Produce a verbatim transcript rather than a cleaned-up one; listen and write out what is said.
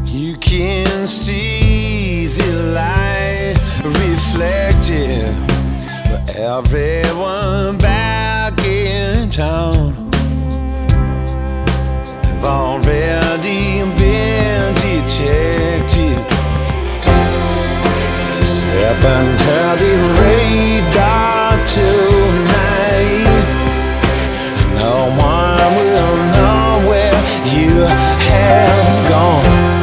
You can see the light reflected, but everyone back in town have already